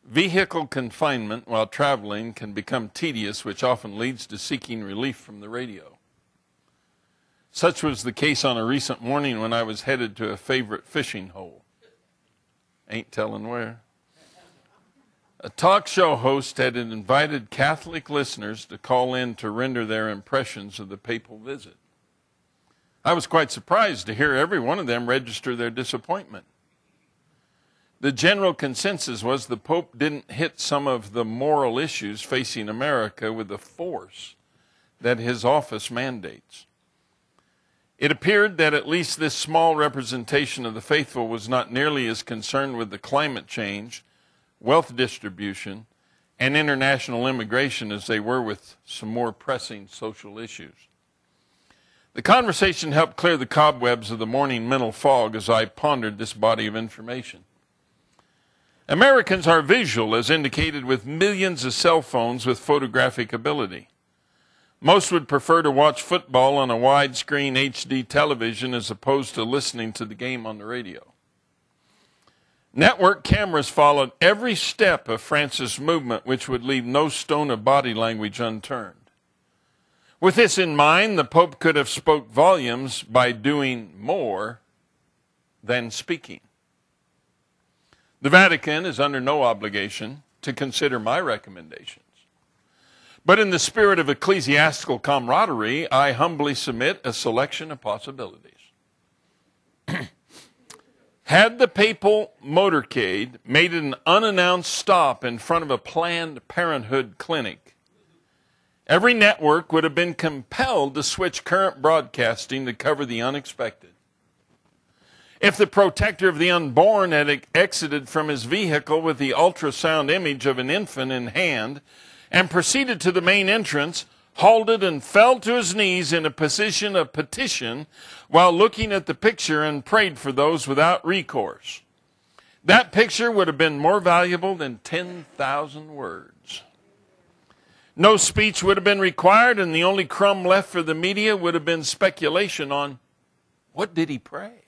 Vehicle confinement while traveling can become tedious, which often leads to seeking relief from the radio. Such was the case on a recent morning when I was headed to a favorite fishing hole. Ain't telling where. A talk show host had invited Catholic listeners to call in to render their impressions of the papal visit. I was quite surprised to hear every one of them register their disappointment. The general consensus was the Pope didn't hit some of the moral issues facing America with the force that his office mandates. It appeared that at least this small representation of the faithful was not nearly as concerned with the climate change, wealth distribution, and international immigration as they were with some more pressing social issues. The conversation helped clear the cobwebs of the morning mental fog as I pondered this body of information. Americans are visual, as indicated with millions of cell phones with photographic ability. Most would prefer to watch football on a widescreen HD television as opposed to listening to the game on the radio. Network cameras followed every step of Francis' movement, which would leave no stone of body language unturned. With this in mind, the Pope could have spoke volumes by doing more than speaking. The Vatican is under no obligation to consider my recommendations. But in the spirit of ecclesiastical camaraderie, I humbly submit a selection of possibilities. Had the papal motorcade made an unannounced stop in front of a Planned Parenthood clinic, every network would have been compelled to switch current broadcasting to cover the unexpected. If the protector of the unborn had exited from his vehicle with the ultrasound image of an infant in hand and proceeded to the main entrance, halted and fell to his knees in a position of petition while looking at the picture and prayed for those without recourse, that picture would have been more valuable than 10,000 words. No speech would have been required, and the only crumb left for the media would have been speculation on what did he pray.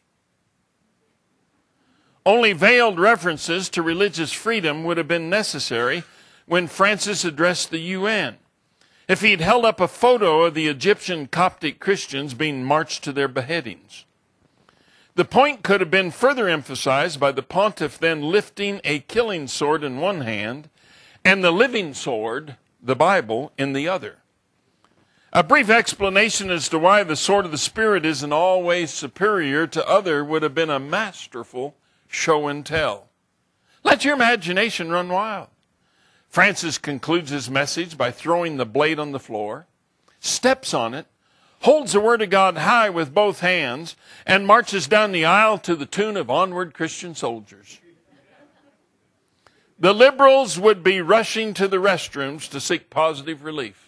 Only veiled references to religious freedom would have been necessary when Francis addressed the UN. If he had held up a photo of the Egyptian Coptic Christians being marched to their beheadings. The point could have been further emphasized by the pontiff then lifting a killing sword in one hand and the living sword, the Bible, in the other. A brief explanation as to why the sword of the Spirit isn't always superior to other would have been a masterful show and tell. Let your imagination run wild. Francis concludes his message by throwing the blade on the floor, steps on it, holds the Word of God high with both hands, and marches down the aisle to the tune of Onward Christian Soldiers. The liberals would be rushing to the restrooms to seek positive relief.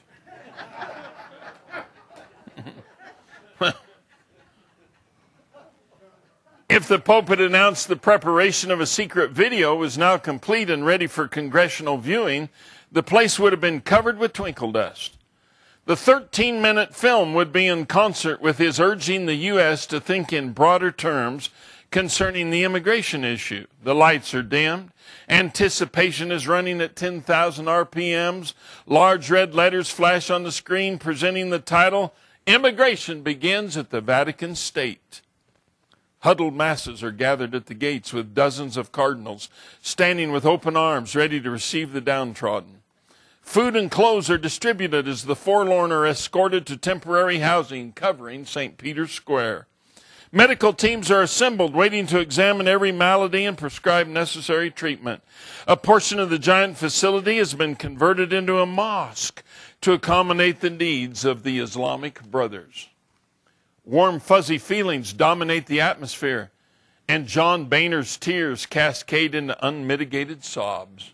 If the Pope had announced the preparation of a secret video was now complete and ready for congressional viewing, the place would have been covered with twinkle dust. The 13-minute film would be in concert with his urging the U.S. to think in broader terms concerning the immigration issue. The lights are dimmed. Anticipation is running at 10,000 RPMs. Large red letters flash on the screen presenting the title, "Immigration Begins at the Vatican State." Huddled masses are gathered at the gates with dozens of cardinals standing with open arms ready to receive the downtrodden. Food and clothes are distributed as the forlorn are escorted to temporary housing covering St. Peter's Square. Medical teams are assembled waiting to examine every malady and prescribe necessary treatment. A portion of the giant facility has been converted into a mosque to accommodate the needs of the Islamic brothers. Warm, fuzzy feelings dominate the atmosphere, and John Boehner's tears cascade into unmitigated sobs.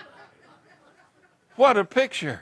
What a picture!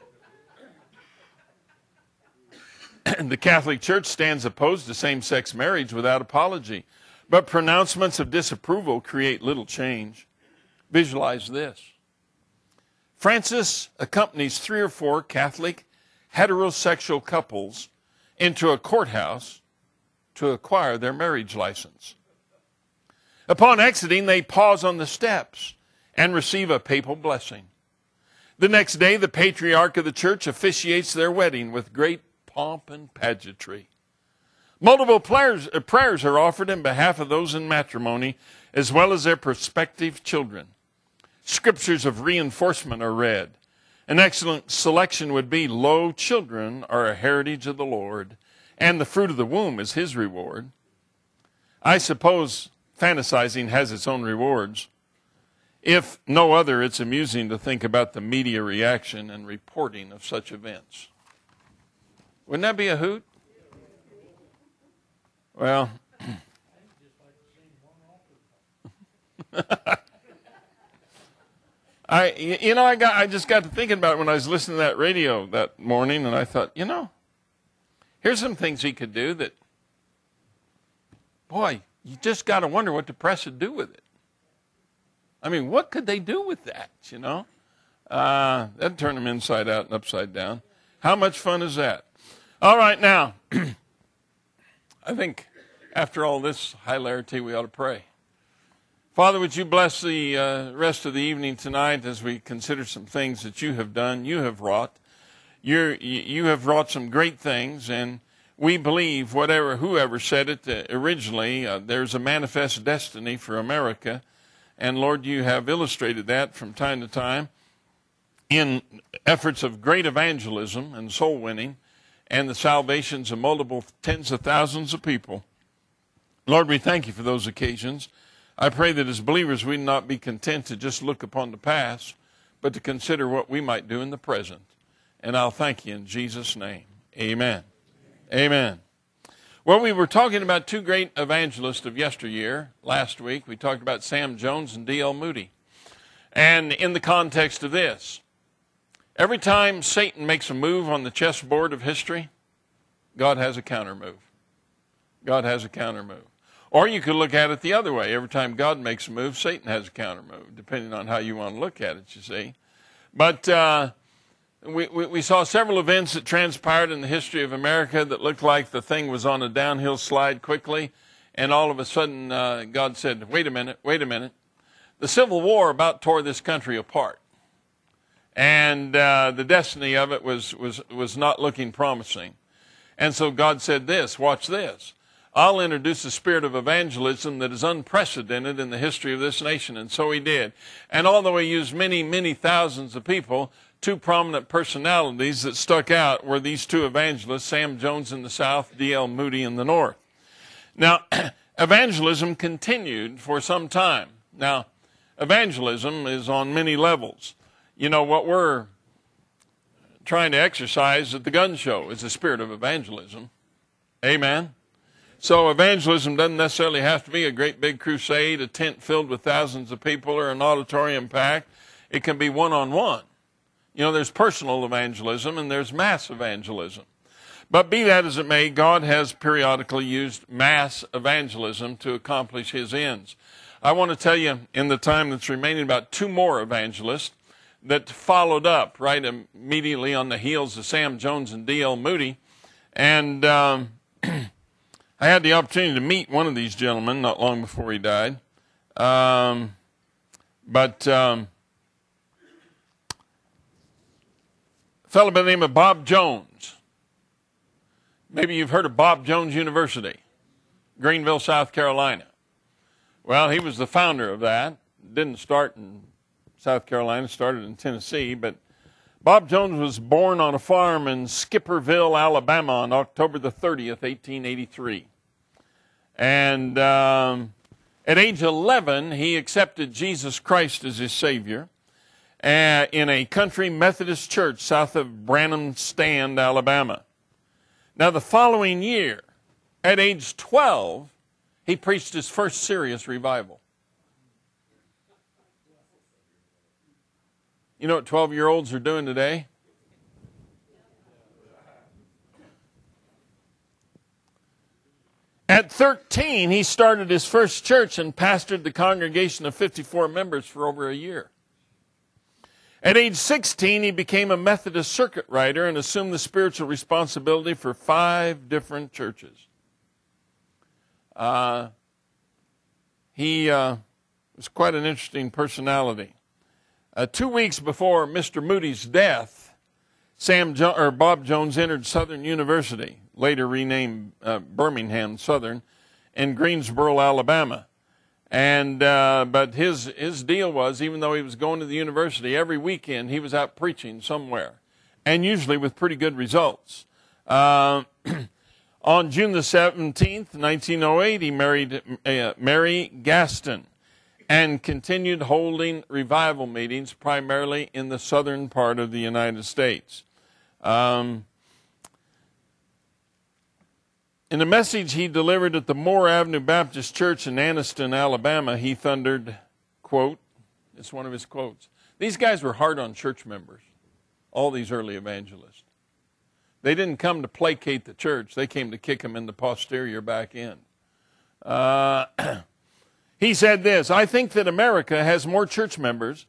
The Catholic Church stands opposed to same-sex marriage without apology, but pronouncements of disapproval create little change. Visualize this. Francis accompanies 3 or 4 Catholic heterosexual couples into a courthouse to acquire their marriage license. Upon exiting, they pause on the steps and receive a papal blessing. The next day, the patriarch of the church officiates their wedding with great pomp and pageantry. Multiple prayers are offered in behalf of those in matrimony, as well as their prospective children. Scriptures of reinforcement are read. An excellent selection would be, "Lo, children are a heritage of the Lord, and the fruit of the womb is his reward." I suppose fantasizing has its own rewards. If no other, it's amusing to think about the media reaction and reporting of such events. Wouldn't that be a hoot? Well, I just got to thinking about it when I was listening to that radio that morning, and I thought, here's some things he could do that, boy, you just got to wonder what the press would do with it. I mean, what could they do with that, That'd turn them inside out and upside down. How much fun is that? All right, now, I think after all this hilarity, we ought to pray. Father, would you bless the rest of the evening tonight as we consider some things that you have done, you have wrought. You have wrought some great things, and we believe whoever said it originally, there's a manifest destiny for America. And Lord, you have illustrated that from time to time in efforts of great evangelism and soul winning and the salvations of multiple tens of thousands of people. Lord, we thank you for those occasions. I pray that as believers we not be content to just look upon the past, but to consider what we might do in the present. And I'll thank you in Jesus' name. Amen. Amen. Well, we were talking about two great evangelists of yesteryear. Last week we talked about Sam Jones and D.L. Moody. And in the context of this, every time Satan makes a move on the chessboard of history, God has a counter move. God has a counter move. Or you could look at it the other way. Every time God makes a move, Satan has a counter move, depending on how you want to look at it, you see. But we saw several events that transpired in the history of America that looked like the thing was on a downhill slide quickly, and all of a sudden God said, wait a minute. The Civil War about tore this country apart. And the destiny of it was not looking promising. And so God said this, watch this. I'll introduce a spirit of evangelism that is unprecedented in the history of this nation. And so he did. And although he used many, many thousands of people, two prominent personalities that stuck out were these two evangelists, Sam Jones in the South, D.L. Moody in the North. Now, evangelism continued for some time. Now, evangelism is on many levels. What we're trying to exercise at the gun show is the spirit of evangelism. Amen. So evangelism doesn't necessarily have to be a great big crusade, a tent filled with thousands of people, or an auditorium packed. It can be one-on-one. There's personal evangelism and there's mass evangelism. But be that as it may, God has periodically used mass evangelism to accomplish his ends. I want to tell you, in the time that's remaining, about two more evangelists that followed up right immediately on the heels of Sam Jones and D.L. Moody. And I had the opportunity to meet one of these gentlemen not long before he died. A fellow by the name of Bob Jones. Maybe you've heard of Bob Jones University, Greenville, South Carolina. Well, he was the founder of that. Didn't start in South Carolina, started in Tennessee, but Bob Jones was born on a farm in Skipperville, Alabama on October the 30th, 1883. And at age 11, he accepted Jesus Christ as his Savior in a country Methodist church south of Branham Stand, Alabama. Now, the following year, at age 12, he preached his first serious revival. You know what 12-year-olds are doing today? At 13, he started his first church and pastored the congregation of 54 members for over a year. At age 16, he became a Methodist circuit rider and assumed the spiritual responsibility for 5 different churches. He was quite an interesting personality. 2 weeks before Mr. Moody's death, Bob Jones entered Southern University, later renamed Birmingham Southern, in Greensboro, Alabama. And but his deal was, even though he was going to the university, every weekend he was out preaching somewhere, and usually with pretty good results. On June the 17th, 1908, he married Mary Gaston and continued holding revival meetings primarily in the southern part of the United States. In a message he delivered at the Moore Avenue Baptist Church in Anniston, Alabama, he thundered, quote, it's one of his quotes, "These guys were hard on church members, all these early evangelists. They didn't come to placate the church. They came to kick them in the posterior back end." He said this, "I think that America has more church members."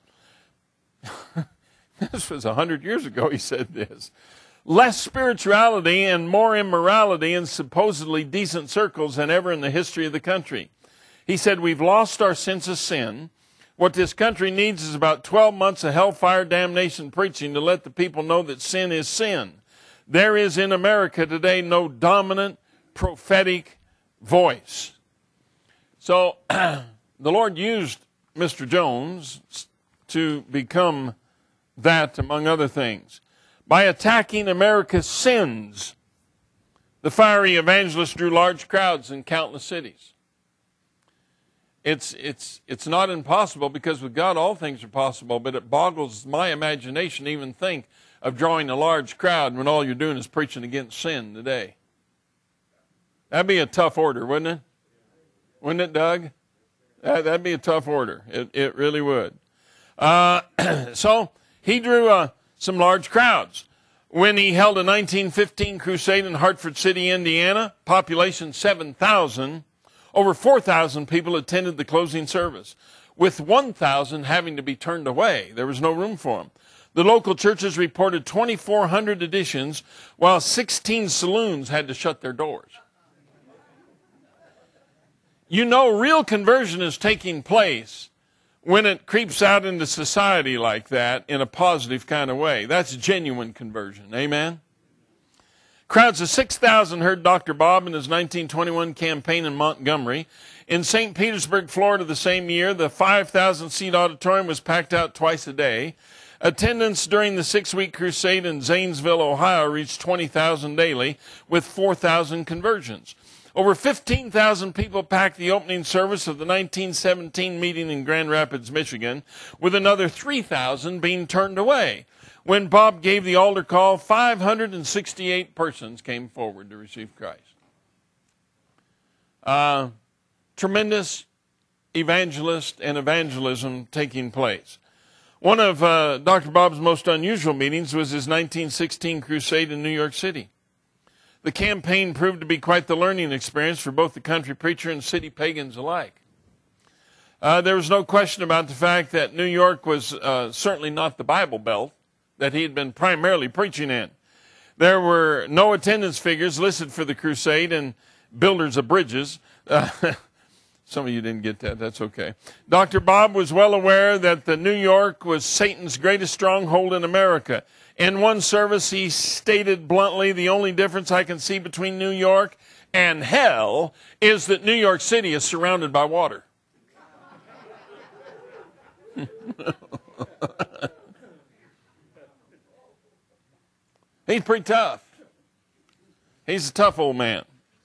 This was 100 years ago he said this. "Less spirituality and more immorality in supposedly decent circles than ever in the history of the country." He said, "We've lost our sense of sin. What this country needs is about 12 months of hellfire damnation preaching to let the people know that sin is sin. There is in America today no dominant prophetic voice." So the Lord used Mr. Jones to become that, among other things. By attacking America's sins, the fiery evangelist drew large crowds in countless cities. It's not impossible, because with God all things are possible, but it boggles my imagination to even think of drawing a large crowd when all you're doing is preaching against sin today. That'd be a tough order, wouldn't it? Wouldn't it, Doug? That'd be a tough order. It really would. So he drew some large crowds. When he held a 1915 crusade in Hartford City, Indiana, population 7,000, over 4,000 people attended the closing service, with 1,000 having to be turned away. There was no room for them. The local churches reported 2,400 additions, while 16 saloons had to shut their doors. You know, real conversion is taking place when it creeps out into society like that in a positive kind of way. That's genuine conversion. Amen? Crowds of 6,000 heard Dr. Bob in his 1921 campaign in Montgomery. In St. Petersburg, Florida, the same year, the 5,000-seat auditorium was packed out twice a day. Attendance during the 6-week crusade in Zanesville, Ohio, reached 20,000 daily, with 4,000 conversions. Over 15,000 people packed the opening service of the 1917 meeting in Grand Rapids, Michigan, with another 3,000 being turned away. When Bob gave the altar call, 568 persons came forward to receive Christ. Tremendous evangelist and evangelism taking place. One of Dr. Bob's most unusual meetings was his 1916 crusade in New York City. The campaign proved to be quite the learning experience for both the country preacher and city pagans alike. There was no question about the fact that New York was certainly not the Bible Belt that he had been primarily preaching in. There were no attendance figures listed for the crusade and builders of bridges. Some of you didn't get that. That's okay. Dr. Bob was well aware that the New York was Satan's greatest stronghold in America. In one service, he stated bluntly, "The only difference I can see between New York and hell is that New York City is surrounded by water." He's pretty tough. He's a tough old man.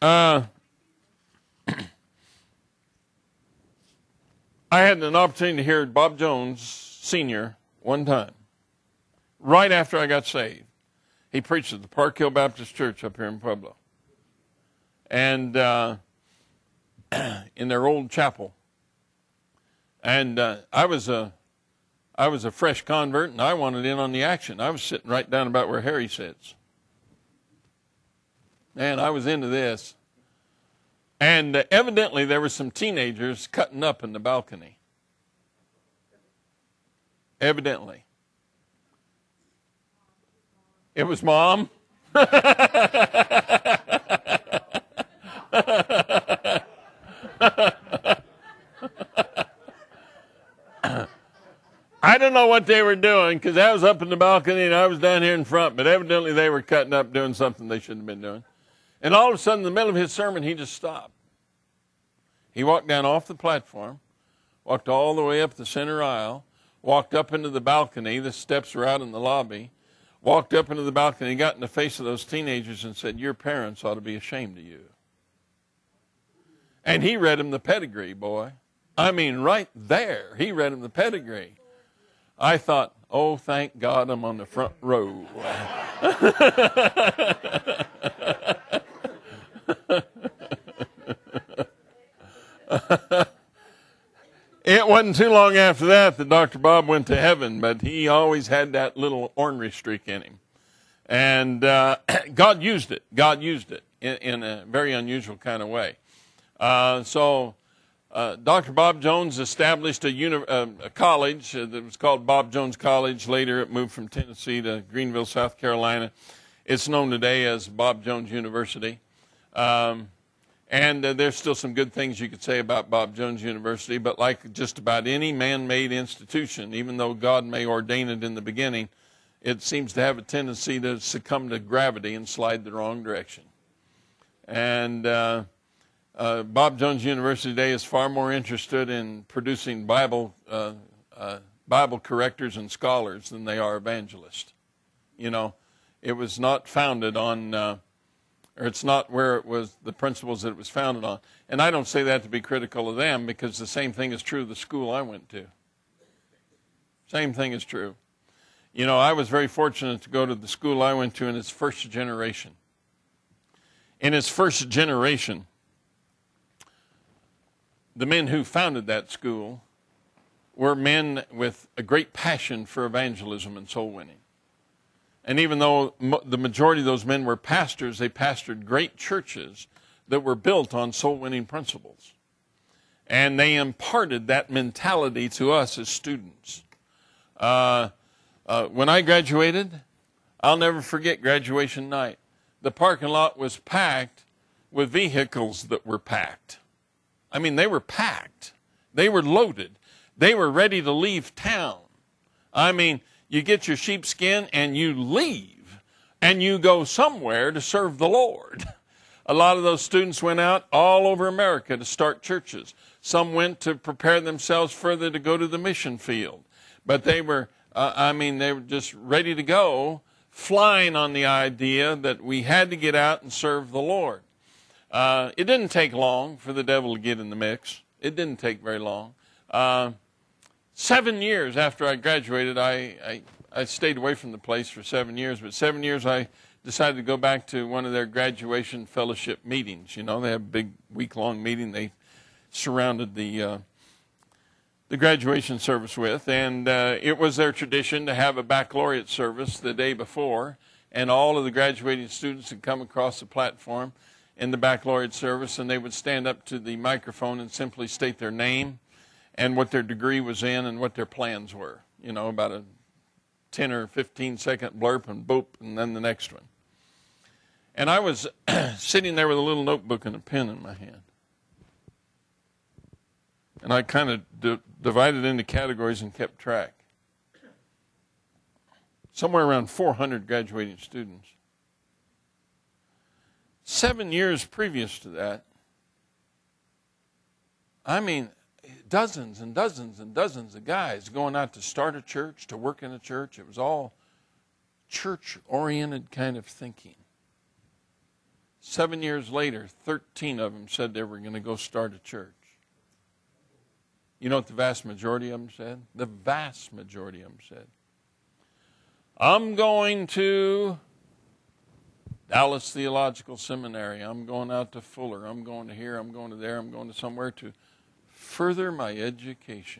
I had an opportunity to hear Bob Jones Sr. one time, right after I got saved. He preached at the Park Hill Baptist Church up here in Pueblo. And in their old chapel. And I was a fresh convert, and I wanted in on the action. I was sitting right down about where Harry sits. And I was into this. And evidently there were some teenagers cutting up in the balcony. Evidently. It was Mom. I don't know what they were doing, because I was up in the balcony and I was down here in front, but evidently they were cutting up doing something they shouldn't have been doing. And all of a sudden, in the middle of his sermon, he just stopped. He walked down off the platform, walked all the way up the center aisle, walked up into the balcony. The steps were out in the lobby. Walked up into the balcony, got in the face of those teenagers and said, "Your parents ought to be ashamed of you." And he read him the pedigree, boy. I mean, right there, he read him the pedigree. I thought, oh, thank God I'm on the front row. It wasn't too long after that Dr. Bob went to heaven, but he always had that little ornery streak in him. And God used it. God used it in a very unusual kind of way. So Dr. Bob Jones established a college that was called Bob Jones College. Later it moved from Tennessee to Greenville, South Carolina. It's known today as Bob Jones University. And there's still some good things you could say about Bob Jones University, but like just about any man-made institution, even though God may ordain it in the beginning, it seems to have a tendency to succumb to gravity and slide the wrong direction. And Bob Jones University today is far more interested in producing Bible correctors and scholars than they are evangelists. You know, it was not founded on... or it's not where it was, the principles that it was founded on. And I don't say that to be critical of them, because the same thing is true of the school I went to. Same thing is true. You know, I was very fortunate to go to the school I went to in its first generation. In its first generation, the men who founded that school were men with a great passion for evangelism and soul winning. And even though the majority of those men were pastors, they pastored great churches that were built on soul-winning principles. And they imparted that mentality to us as students. When I graduated, I'll never forget graduation night. The parking lot was packed with vehicles that were packed. I mean, they were packed. They were loaded. They were ready to leave town. I mean, you get your sheepskin and you leave, and you go somewhere to serve the Lord. A lot of those students went out all over America to start churches. Some went to prepare themselves further to go to the mission field. But they were, they were just ready to go, flying on the idea that we had to get out and serve the Lord. It didn't take long for the devil to get in the mix. It didn't take very long. 7 years after I graduated, I stayed away from the place for 7 years, but 7 years I decided to go back to one of their graduation fellowship meetings. You know, they have a big week-long meeting they surrounded the graduation service with, and it was their tradition to have a baccalaureate service the day before, and all of the graduating students would come across the platform in the baccalaureate service, and they would stand up to the microphone and simply state their name and what their degree was in and what their plans were. You know, about a 10 or 15 second blurb and boop, and then the next one. And I was sitting there with a little notebook and a pen in my hand. And I kind of divided into categories and kept track. Somewhere around 400 graduating students. 7 years previous to that, I mean, dozens and dozens and dozens of guys going out to start a church, to work in a church. It was all church-oriented kind of thinking. 7 years later, 13 of them said they were going to go start a church. You know what the vast majority of them said? The vast majority of them said, I'm going to Dallas Theological Seminary. I'm going out to Fuller. I'm going to here. I'm going to there. I'm going to somewhere to further my education.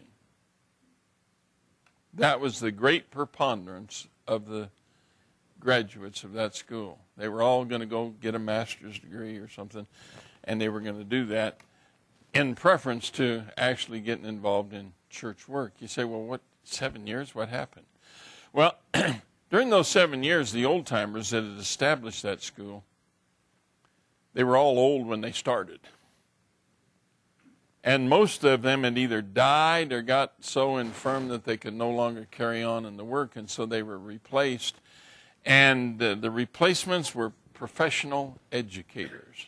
That was the great preponderance of the graduates of that school. They were all going to go get a master's degree or something, and they were going to do that in preference to actually getting involved in church work. You say, well, what, 7 years? What happened? Well, during those 7 years, the old-timers that had established that school, they were all old when they started. And most of them had either died or got so infirm that they could no longer carry on in the work, and so they were replaced. And the replacements were professional educators.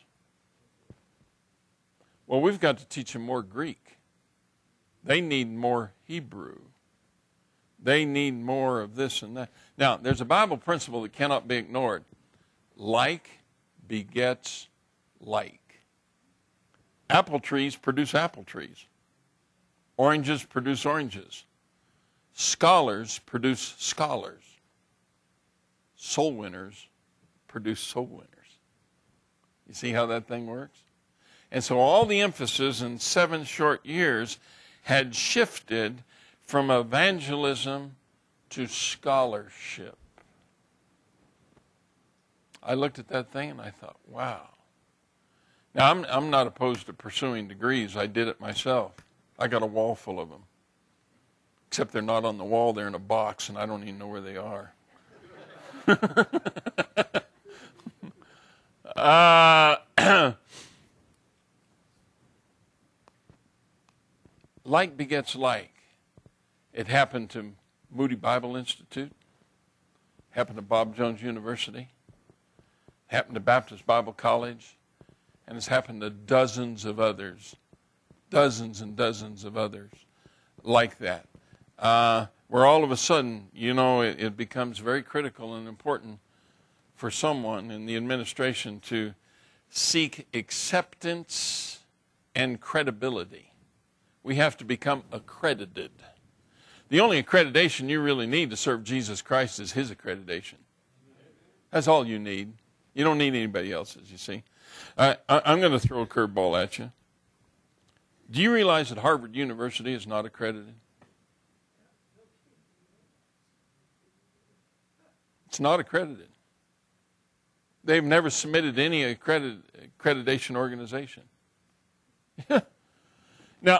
Well, we've got to teach them more Greek. They need more Hebrew. They need more of this and that. Now, there's a Bible principle that cannot be ignored. Like begets like. Apple trees produce apple trees. Oranges produce oranges. Scholars produce scholars. Soul winners produce soul winners. You see how that thing works? And so all the emphasis in 7 short years had shifted from evangelism to scholarship. I looked at that thing and I thought, wow. Now, I'm not opposed to pursuing degrees. I did it myself. I got a wall full of them. Except they're not on the wall. They're in a box, and I don't even know where they are. Like begets like. It happened to Moody Bible Institute. Happened to Bob Jones University. Happened to Baptist Bible College. And it's happened to dozens of others, dozens and dozens of others like that, where all of a sudden, you know, it becomes very critical and important for someone in the administration to seek acceptance and credibility. We have to become accredited. The only accreditation you really need to serve Jesus Christ is His accreditation. That's all you need. You don't need anybody else's, you see. I'm going to throw a curveball at you. Do you realize that Harvard University is not accredited? It's not accredited. They've never submitted any accreditation organization. Now,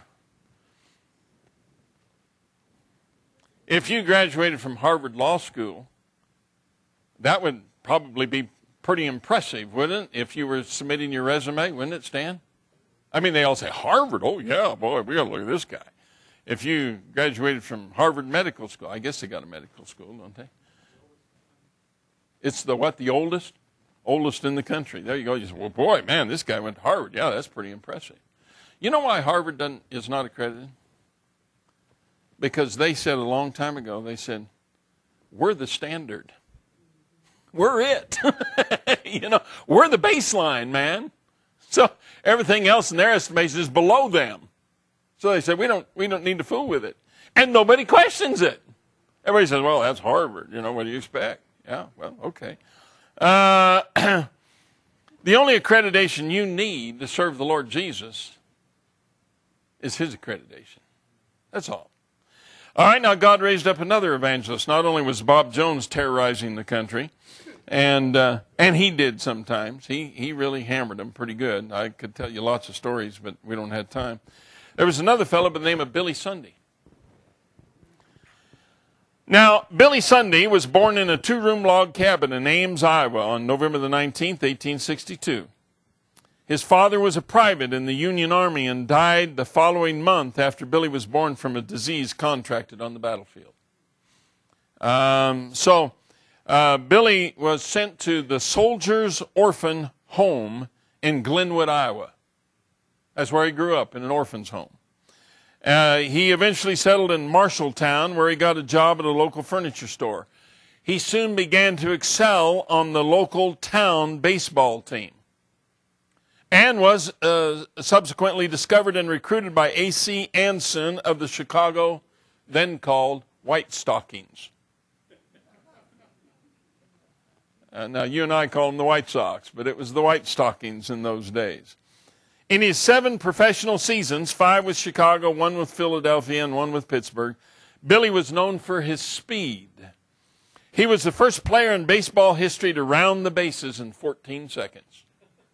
if you graduated from Harvard Law School, that would probably be pretty impressive, wouldn't it? If you were submitting your resume, wouldn't it, Stan? I mean, they all say, Harvard, oh yeah, boy, we got to look at this guy. If you graduated from Harvard Medical School, I guess they got a medical school, don't they? It's the what, the oldest? Oldest in the country. There you go. You say, well, boy, man, this guy went to Harvard. Yeah, that's pretty impressive. You know why Harvard is not accredited? Because they said a long time ago, they said, we're the standard. We're it. You know, we're the baseline, man. So everything else in their estimation is below them. So they said, we don't need to fool with it. And nobody questions it. Everybody says, well, that's Harvard. You know, what do you expect? Yeah, well, okay. The only accreditation you need to serve the Lord Jesus is His accreditation. That's all. All right, now God raised up another evangelist. Not only was Bob Jones terrorizing the country, and he did sometimes. He really hammered them pretty good. I could tell you lots of stories, but we don't have time. There was another fellow by the name of Billy Sunday. Now, Billy Sunday was born in a 2-room log cabin in Ames, Iowa on November the 19th, 1862. His father was a private in the Union Army and died the following month after Billy was born from a disease contracted on the battlefield. Billy was sent to the Soldiers' Orphan Home in Glenwood, Iowa. That's where he grew up, in an orphan's home. He eventually settled in Marshalltown, where he got a job at a local furniture store. He soon began to excel on the local town baseball team and was subsequently discovered and recruited by A.C. Anson of the Chicago, then called White Stockings. Now, you and I call them the White Sox, but it was the White Stockings in those days. In his 7 professional seasons, 5 with Chicago, 1 with Philadelphia, and 1 with Pittsburgh, Billy was known for his speed. He was the first player in baseball history to round the bases in 14 seconds.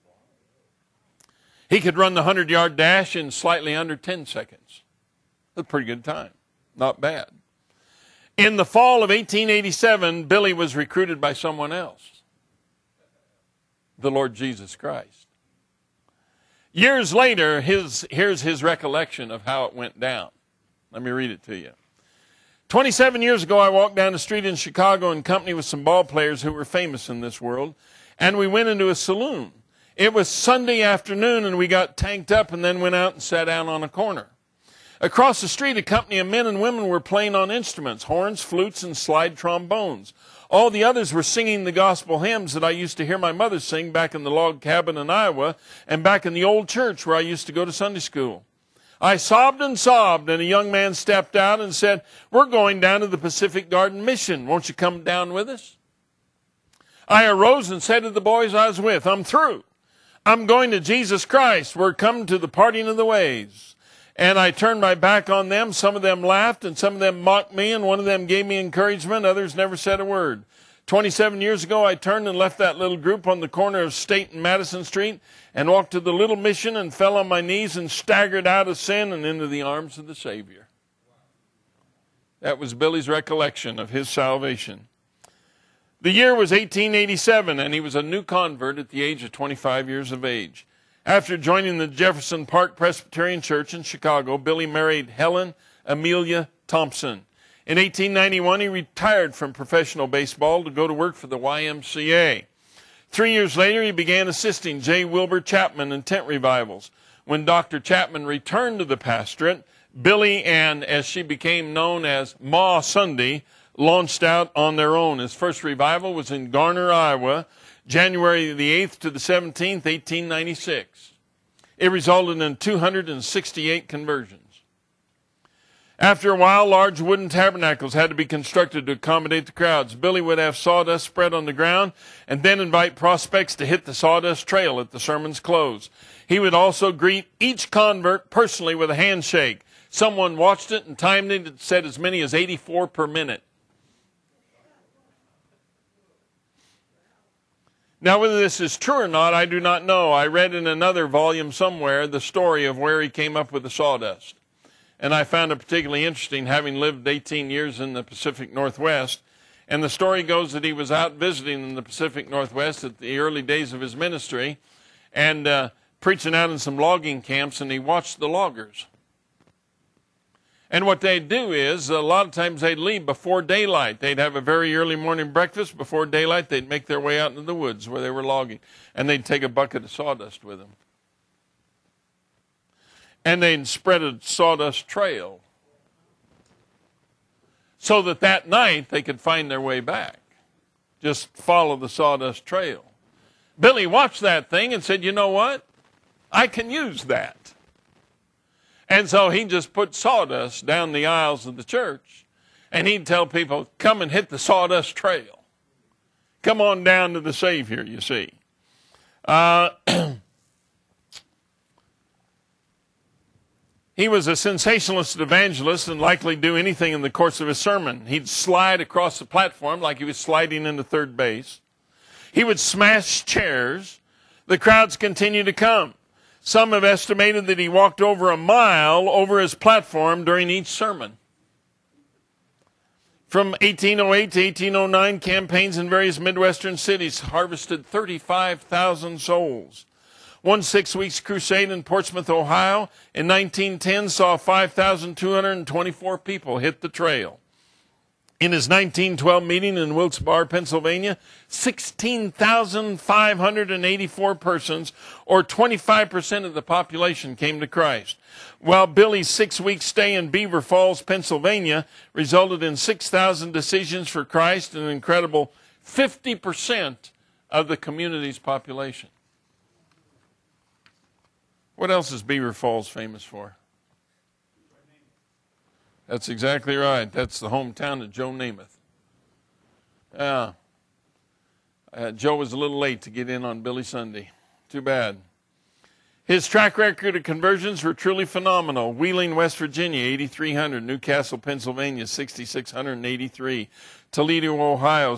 He could run the 100-yard dash in slightly under 10 seconds. That's a pretty good time. Not bad. In the fall of 1887, Billy was recruited by someone else, the Lord Jesus Christ. Years later, here's his recollection of how it went down. Let me read it to you. 27 years ago, I walked down the street in Chicago in company with some ball players who were famous in this world, and we went into a saloon. It was Sunday afternoon, and we got tanked up and then went out and sat down on a corner. Across the street, a company of men and women were playing on instruments, horns, flutes, and slide trombones. All the others were singing the gospel hymns that I used to hear my mother sing back in the log cabin in Iowa and back in the old church where I used to go to Sunday school. I sobbed and sobbed, and a young man stepped out and said, "We're going down to the Pacific Garden Mission. Won't you come down with us?" I arose and said to the boys I was with, "I'm through. I'm going to Jesus Christ. We're coming to the parting of the ways." And I turned my back on them. Some of them laughed, and some of them mocked me, and one of them gave me encouragement. Others never said a word. 27 years ago, I turned and left that little group on the corner of State and Madison Street and walked to the little mission and fell on my knees and staggered out of sin and into the arms of the Savior. That was Billy's recollection of his salvation. The year was 1887, and he was a new convert at the age of 25 years of age. After joining the Jefferson Park Presbyterian Church in Chicago, Billy married Helen Amelia Thompson. In 1891, he retired from professional baseball to go to work for the YMCA. 3 years later, he began assisting J. Wilbur Chapman in tent revivals. When Dr. Chapman returned to the pastorate, Billy and, as she became known as Ma Sunday, launched out on their own. His first revival was in Garner, Iowa, January the 8th to the 17th, 1896. It resulted in 268 conversions. After a while, large wooden tabernacles had to be constructed to accommodate the crowds. Billy would have sawdust spread on the ground and then invite prospects to hit the sawdust trail at the sermon's close. He would also greet each convert personally with a handshake. Someone watched it and timed it. It said as many as 84 per minute. Now, whether this is true or not, I do not know. I read in another volume somewhere the story of where he came up with the sawdust. And I found it particularly interesting, having lived 18 years in the Pacific Northwest. And the story goes that he was out visiting in the Pacific Northwest at the early days of his ministry and preaching out in some logging camps, and he watched the loggers. And what they'd do is, a lot of times they'd leave before daylight. They'd have a very early morning breakfast. Before daylight, they'd make their way out into the woods where they were logging. And they'd take a bucket of sawdust with them. And they'd spread a sawdust trail so that that night they could find their way back. Just follow the sawdust trail. Billy watched that thing and said, "You know what? I can use that." And so he just put sawdust down the aisles of the church, and he'd tell people, "Come and hit the sawdust trail. Come on down to the Savior," you see. He was a sensationalist evangelist and likely do anything in the course of his sermon. He'd slide across the platform like he was sliding into third base. He would smash chairs. The crowds continued to come. Some have estimated that he walked over a mile over his platform during each sermon. From 1808 to 1809, campaigns in various Midwestern cities harvested 35,000 souls. One 6-week crusade in Portsmouth, Ohio, in 1910 saw 5,224 people hit the trail. In his 1912 meeting in Wilkes-Barre, Pennsylvania, 16,584 persons, or 25% of the population, came to Christ. While Billy's 6-week stay in Beaver Falls, Pennsylvania, resulted in 6,000 decisions for Christ, an incredible 50% of the community's population. What else is Beaver Falls famous for? That's exactly right. That's the hometown of Joe Namath. Joe was a little late to get in on Billy Sunday. Too bad. His track record of conversions were truly phenomenal. Wheeling, West Virginia, 8,300. Newcastle, Pennsylvania, 6,683. Toledo, Ohio,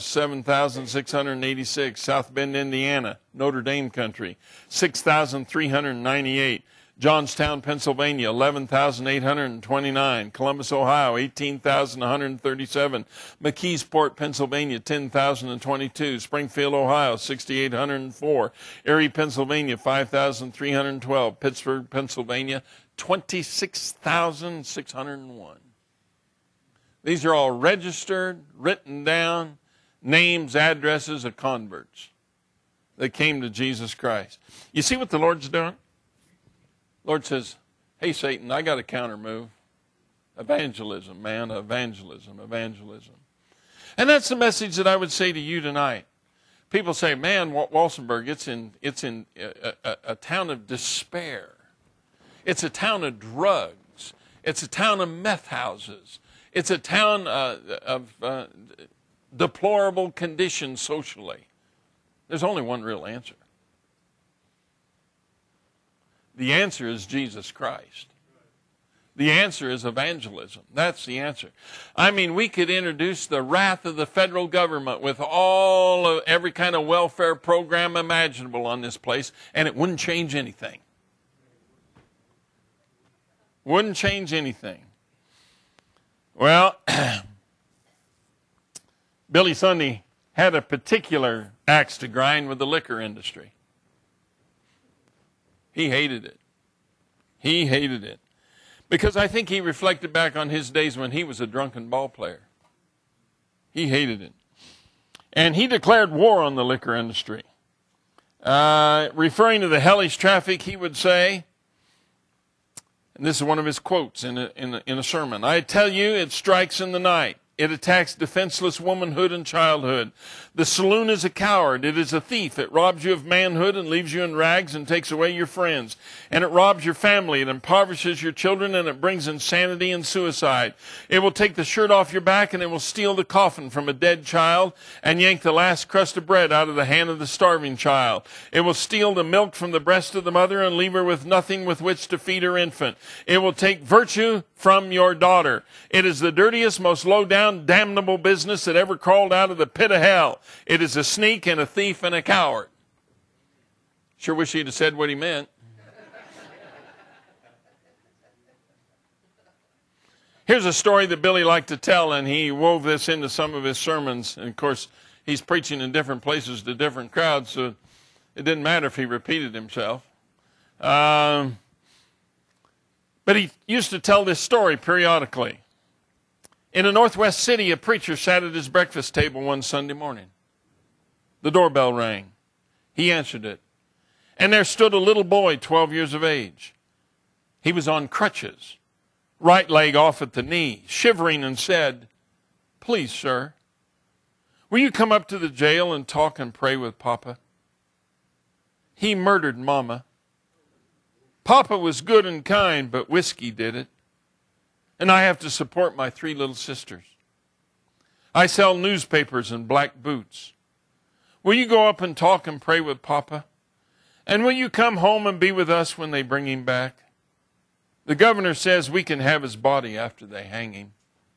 7,686. South Bend, Indiana, Notre Dame country, 6,398. Johnstown, Pennsylvania, 11,829. Columbus, Ohio, 18,137. McKeesport, Pennsylvania, 10,022. Springfield, Ohio, 6,804. Erie, Pennsylvania, 5,312. Pittsburgh, Pennsylvania, 26,601. These are all registered, written down, names, addresses of converts that came to Jesus Christ. You see what the Lord's doing? Lord says, hey, Satan, I got a counter move. Evangelism, man, evangelism. And that's the message that I would say to you tonight. People say, man, Walsenburg, it's in a town of despair. It's a town of drugs. It's a town of meth houses. It's a town of deplorable conditions socially. There's only one real answer. The answer is Jesus Christ. The answer is evangelism. That's the answer. I mean, we could introduce the wrath of the federal government with every kind of welfare program imaginable on this place, and it wouldn't change anything. Wouldn't change anything. Well, Billy Sunday had a particular axe to grind with the liquor industry. He hated it. He hated it. Because I think he reflected back on his days when he was a drunken ball player. He hated it. And he declared war on the liquor industry. Referring to the hellish traffic, he would say, and this is one of his quotes in a sermon, I tell you, it strikes in the night. It attacks defenseless womanhood and childhood. The saloon is a coward. It is a thief. It robs you of manhood and leaves you in rags and takes away your friends. And it robs your family. It impoverishes your children, and it brings insanity and suicide. It will take the shirt off your back, and it will steal the coffin from a dead child and yank the last crust of bread out of the hand of the starving child. It will steal the milk from the breast of the mother and leave her with nothing with which to feed her infant. It will take virtue from your daughter. It is the dirtiest, most low-down, damnable business that ever crawled out of the pit of hell. It is a sneak and a thief and a coward. Sure wish he'd have said what he meant. Here's a story that Billy liked to tell, and he wove this into some of his sermons. And of course, he's preaching in different places to different crowds, so it didn't matter if he repeated himself. But he used to tell this story periodically. In a northwest city, a preacher sat at his breakfast table one Sunday morning. The doorbell rang. He answered it. And there stood a little boy, 12 years of age. He was on crutches, right leg off at the knee, shivering, and said, "Please, sir, will you come up to the jail and talk and pray with Papa? He murdered Mama. Papa was good and kind, but whiskey did it. And I have to support my 3 little sisters. I sell newspapers and black boots. Will you go up and talk and pray with Papa? And will you come home and be with us when they bring him back? The governor says we can have his body after they hang him."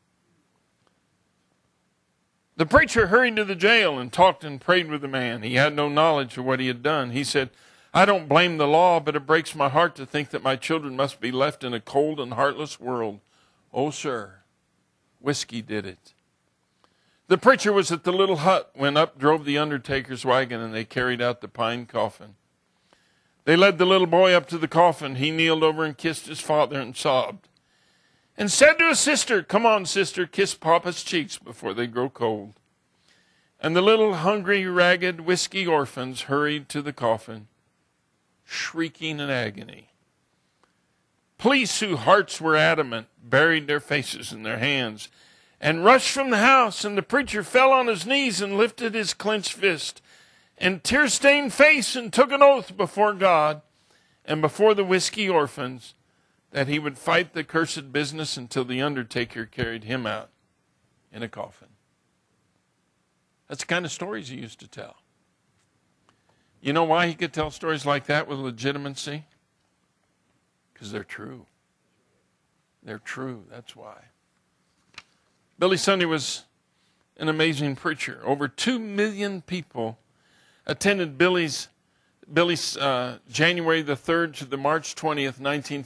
The preacher hurried to the jail and talked and prayed with the man. He had no knowledge of what he had done. He said, "I don't blame the law, but it breaks my heart to think that my children must be left in a cold and heartless world. Oh, sir, whiskey did it." The preacher was at the little hut when up drove the undertaker's wagon, and they carried out the pine coffin. They led the little boy up to the coffin. He kneeled over and kissed his father and sobbed, and said to his sister, "Come on, sister, kiss Papa's cheeks before they grow cold." And the little hungry, ragged, whiskey orphans hurried to the coffin, shrieking in agony. Police, whose hearts were adamant, buried their faces in their hands and rushed from the house, and the preacher fell on his knees and lifted his clenched fist and tear-stained face and took an oath before God and before the whiskey orphans that he would fight the cursed business until the undertaker carried him out in a coffin. That's the kind of stories he used to tell. You know why he could tell stories like that with legitimacy? Because they're true. They're true, that's why. Billy Sunday was an amazing preacher. Over 2 million people attended Billy's Billy's January the 3rd to the March 20th,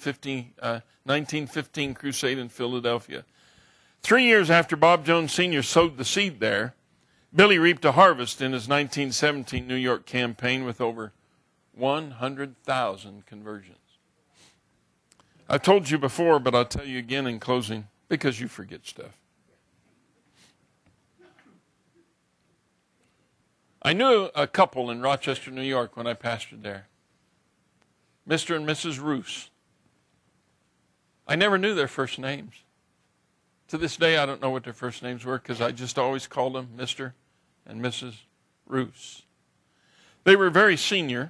1915 crusade in Philadelphia. 3 years after Bob Jones Sr. sowed the seed there, Billy reaped a harvest in his 1917 New York campaign with over 100,000 conversions. I've told you before, but I'll tell you again in closing, because you forget stuff. I knew a couple in Rochester, New York when I pastored there. Mr. and Mrs. Roos. I never knew their first names. To this day, I don't know what their first names were because I just always called them Mr. and Mrs. Roos. They were very senior,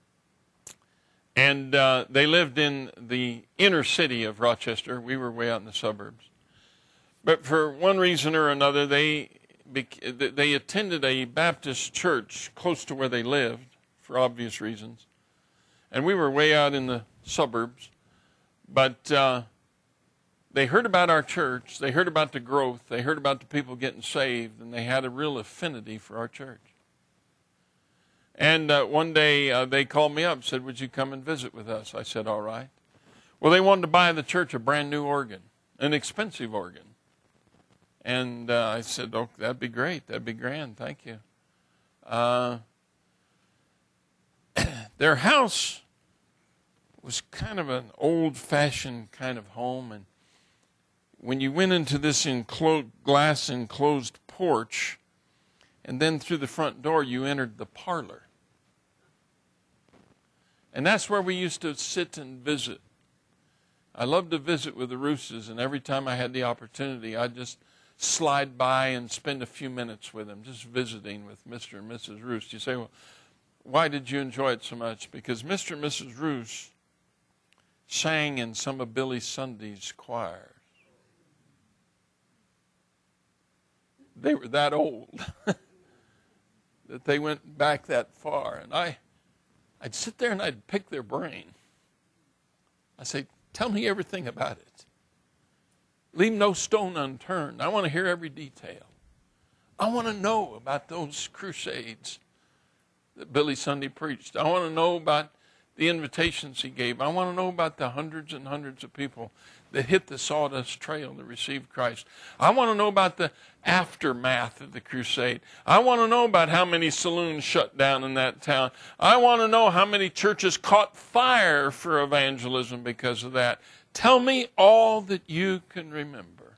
and they lived in the inner city of Rochester. We were way out in the suburbs. But for one reason or another, they attended a Baptist church close to where they lived, for obvious reasons. And we were way out in the suburbs. But they heard about our church. They heard about the growth. They heard about the people getting saved. And they had a real affinity for our church. And one day they called me up and said, would you come and visit with us? I said, all right. Well, they wanted to buy the church a brand new organ, an expensive organ. And I said, oh, that'd be great. That'd be grand. Thank you. Their house was kind of an old-fashioned kind of home. And when you went into this glass-enclosed porch, and then through the front door, you entered the parlor. And that's where we used to sit and visit. I loved to visit with the Rooses, and every time I had the opportunity, I'd just slide by and spend a few minutes with them, just visiting with Mr. and Mrs. Roos. You say, well, why did you enjoy it so much? Because Mr. and Mrs. Roos sang in some of Billy Sunday's choirs. They were that old that they went back that far. And I'd sit there and I'd pick their brain. I'd say, tell me everything about it. Leave no stone unturned. I want to hear every detail. I want to know about those crusades that Billy Sunday preached. I want to know about the invitations he gave. I want to know about the hundreds and hundreds of people that hit the sawdust trail to receive Christ. I want to know about the aftermath of the crusade. I want to know about how many saloons shut down in that town. I want to know how many churches caught fire for evangelism because of that. Tell me all that you can remember.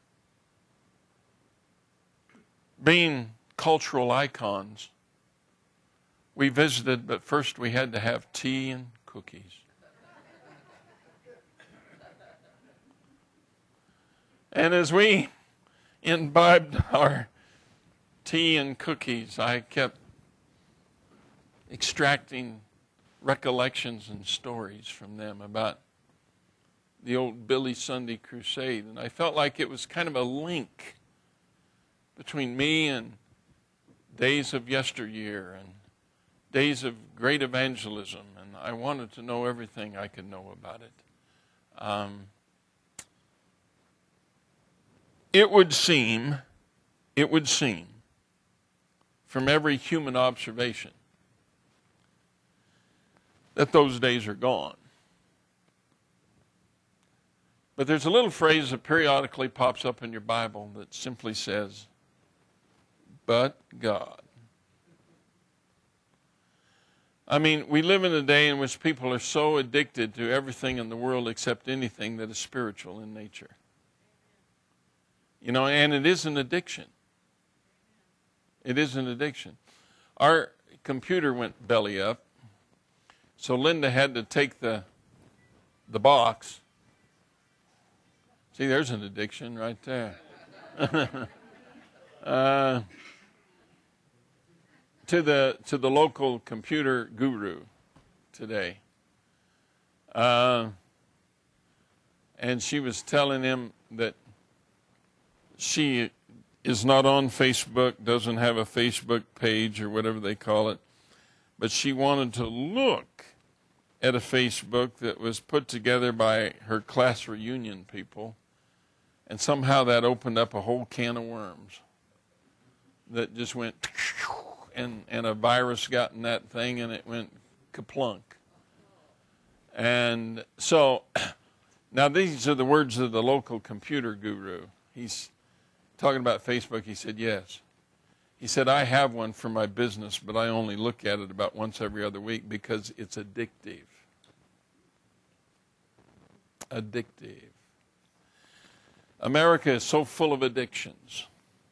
Being cultural icons, we visited, but first we had to have tea and cookies. And as we imbibed our tea and cookies, I kept extracting recollections and stories from them about the old Billy Sunday crusade. And I felt like it was kind of a link between me and days of yesteryear and days of great evangelism. And I wanted to know everything I could know about it. It would seem, from every human observation, that those days are gone. But there's a little phrase that periodically pops up in your Bible that simply says, but God. I mean, we live in a day in which people are so addicted to everything in the world except anything that is spiritual in nature. You know, and it is an addiction. It is an addiction. Our computer went belly up, so Linda had to take the box. See, there's an addiction right there. To the local computer guru today. And she was telling him that she is not on Facebook, doesn't have a Facebook page or whatever they call it, but she wanted to look at a Facebook that was put together by her class reunion people, and somehow that opened up a whole can of worms that just went, and a virus got in that thing, and it went kaplunk. And so, now these are the words of the local computer guru. He's talking about Facebook. He said, yes. He said, I have one for my business, but I only look at it about once every other week because it's addictive. Addictive. America is so full of addictions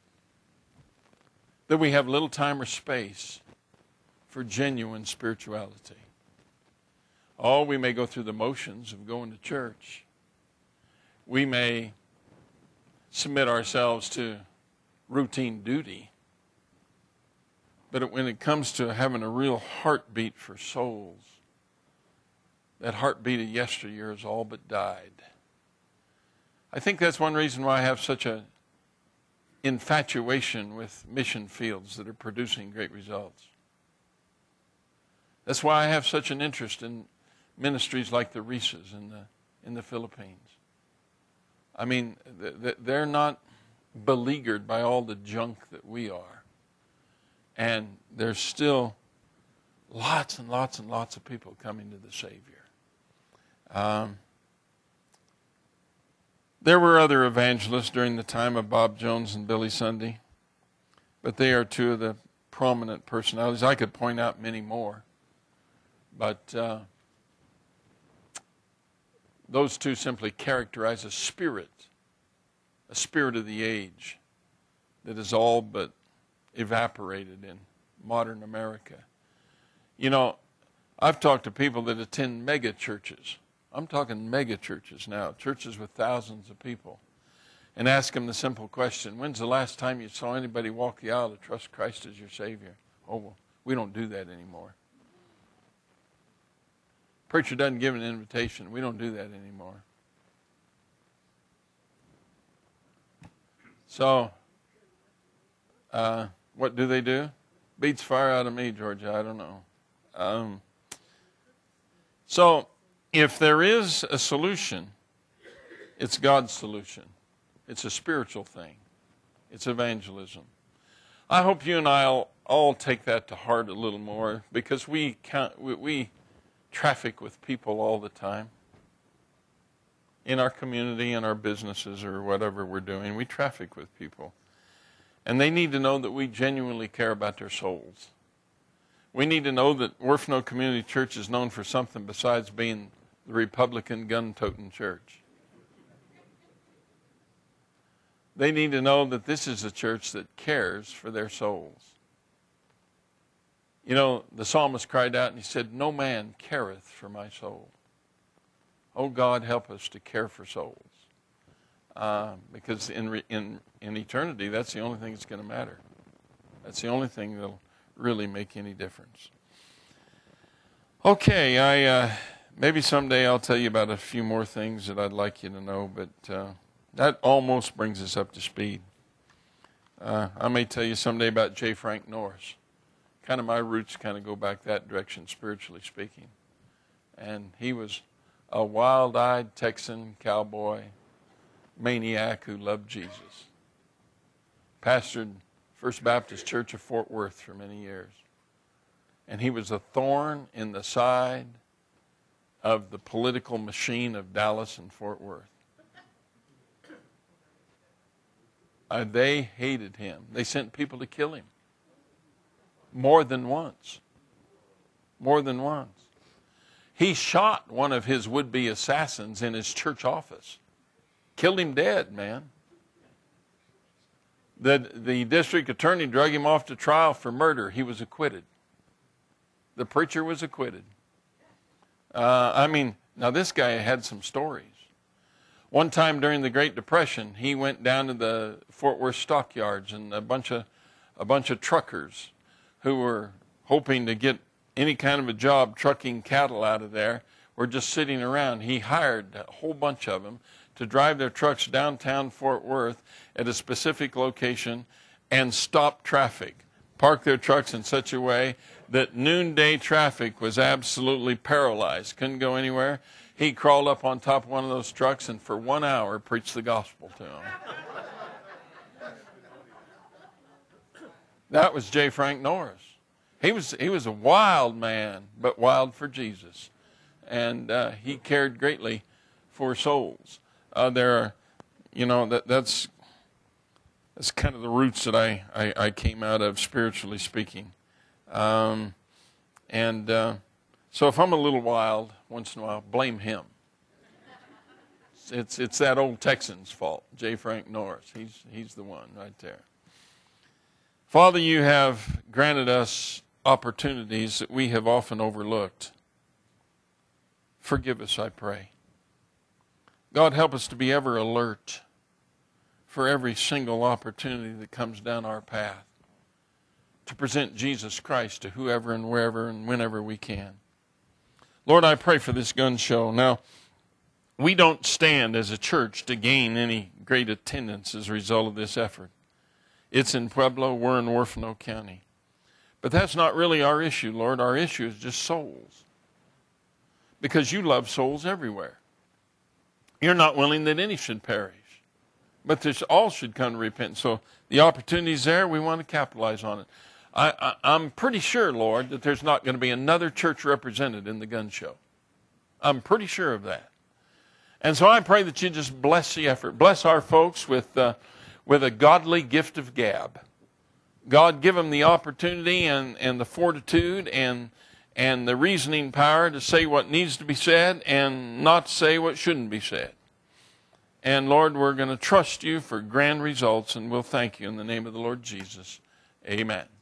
that we have little time or space for genuine spirituality. Oh, we may go through the motions of going to church. We may submit ourselves to routine duty. But when it comes to having a real heartbeat for souls, that heartbeat of yesteryear has all but died. I think that's one reason why I have such an infatuation with mission fields that are producing great results. That's why I have such an interest in ministries like the Reeses in the Philippines. I mean, they're not beleaguered by all the junk that we are. And there's still lots and lots and lots of people coming to the Savior. There were other evangelists during the time of Bob Jones and Billy Sunday, but they are two of the prominent personalities. I could point out many more, but those two simply characterize a spirit of the age that is all but evaporated in modern America. You know, I've talked to people that attend mega churches. I'm talking mega churches now, churches with thousands of people, and ask them the simple question, when's the last time you saw anybody walk the aisle to trust Christ as your Savior? Oh, well, we don't do that anymore. Preacher doesn't give an invitation. We don't do that anymore. So, what do? Beats fire out of me, Georgia. I don't know. So, if there is a solution, it's God's solution. It's a spiritual thing. It's evangelism. I hope you and I all take that to heart a little more, because we traffic with people all the time. In our community, in our businesses, or whatever we're doing, we traffic with people. And they need to know that we genuinely care about their souls. We need to know that Orfano Community Church is known for something besides being the Republican gun-toting church. They need to know that this is a church that cares for their souls. You know, the psalmist cried out and he said, no man careth for my soul. Oh, God, help us to care for souls. Because in eternity, that's the only thing that's going to matter. That's the only thing that'll really make any difference. Okay, maybe someday I'll tell you about a few more things that I'd like you to know, but that almost brings us up to speed. I may tell you someday about J. Frank Norris. Kind of my roots kind of go back that direction, spiritually speaking. And he was a wild-eyed Texan cowboy maniac who loved Jesus. Pastored First Baptist Church of Fort Worth for many years. And he was a thorn in the side of the political machine of Dallas and Fort Worth. They hated him. They sent people to kill him. More than once. More than once. He shot one of his would-be assassins in his church office. Killed him dead, man. The district attorney drug him off to trial for murder. He was acquitted. The preacher was acquitted. Now this guy had some stories. One time during the Great Depression, he went down to the Fort Worth stockyards, and a bunch of truckers who were hoping to get any kind of a job trucking cattle out of there were just sitting around. He hired a whole bunch of them to drive their trucks downtown Fort Worth at a specific location and stop traffic. Park their trucks in such a way that noonday traffic was absolutely paralyzed. Couldn't go anywhere. He crawled up on top of one of those trucks and for 1 hour preached the gospel to them. That was J. Frank Norris. He was a wild man, but wild for Jesus. And he cared greatly for souls. That's kind of the roots that I came out of, spiritually speaking. So if I'm a little wild once in a while, blame him. It's that old Texan's fault, J. Frank Norris. He's the one right there. Father, you have granted us opportunities that we have often overlooked. Forgive us, I pray. God, help us to be ever alert for every single opportunity that comes down our path to present Jesus Christ to whoever and wherever and whenever we can. Lord, I pray for this gun show. Now, we don't stand as a church to gain any great attendance as a result of this effort. It's in Pueblo, we're in Huerfano County. But that's not really our issue, Lord. Our issue is just souls. Because you love souls everywhere. You're not willing that any should perish, but that all should come to repentance. So the opportunity's there, we want to capitalize on it. I'm pretty sure, Lord, that there's not going to be another church represented in the gun show. I'm pretty sure of that. And so I pray that you just bless the effort. Bless our folks with a godly gift of gab. God, give them the opportunity and the fortitude and the reasoning power to say what needs to be said and not say what shouldn't be said. And Lord, we're going to trust you for grand results, and we'll thank you in the name of the Lord Jesus. Amen.